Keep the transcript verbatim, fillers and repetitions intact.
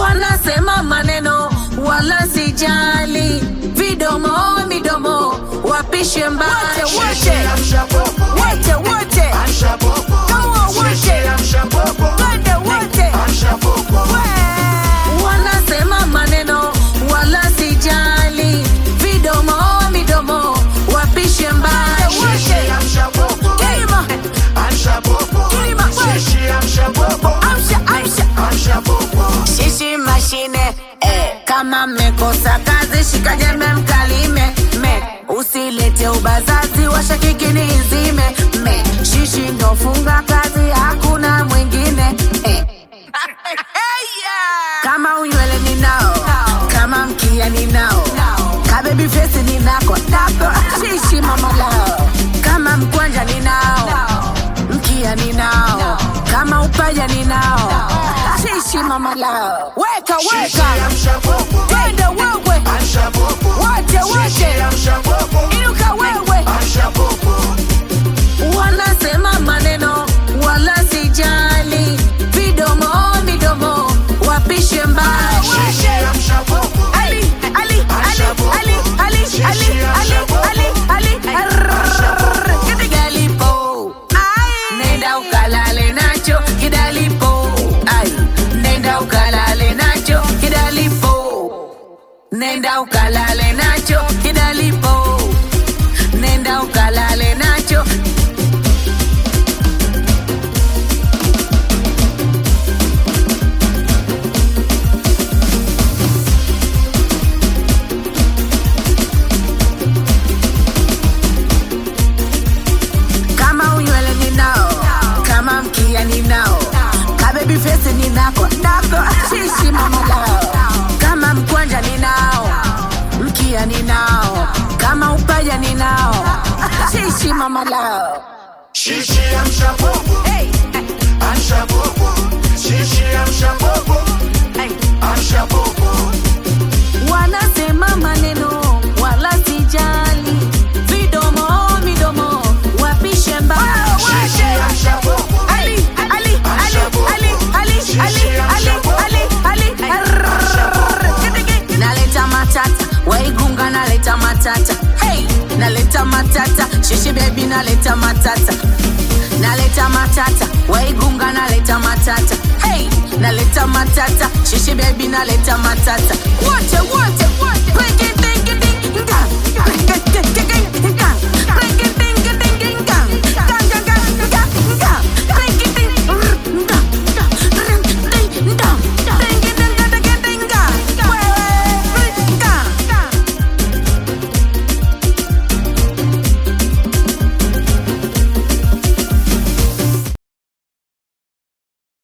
Wanasema maneno wala sijali, vidomo midomo wapishe mbali. Wote wote wote wote kama wote wote wote wanasema maneno wala sijali, vidomo midomo wapishe mbali. Kilima Kilima Amsha Amsha Shishi mashine eh. Kama mmekosa kazi shika jembe mkalime me. Usilete ubazazi washa kikini izime me. Shishi ndo funga kazi hakuna mwingine eh. Kama unywele ninao, kama mkia ninao, ka baby face ninako nako. Shishi mama lao. Kama mkwanja ninao, mkia ninao, kama upaja ninao. Shishi mama lao. Weka weka twende wewe wote wote inuka wewe. Wanasema maneno wala sijali, vidomo midomo wapishe mbali. Ali Ali Ali Ali Ali Ali Ali Ali Ali Kidalipo nenda ukalale nacho kidalipo. Ai nenda ukalale nacho kidalipo. Nenda ukalale nacho kidalipo. Nenda ukalale nacho. Kama unywele ninao, kama mkia ninao, ka baby face ninako nako. Shishi mama lao. Kama mkwanja ninao, mkia ninao, kama upaja ninao. Shishi mama lao. Shishi amsha popo, Hey amsha popo. Shishi amsha popo, amsha popo. wanasema maneno wala sijali, vidomo midomo wapishe mbali. Shishi amsha popo, Ali Ali Ali Ali Ali Ali Ali Ali Ali naleta matata waigunga naleta matata. Hey naleta matata shishi baby naleta matata. Naleta matata waigunga naleta matata. Hey naleta matata shishi baby naleta matata. Wote wote wote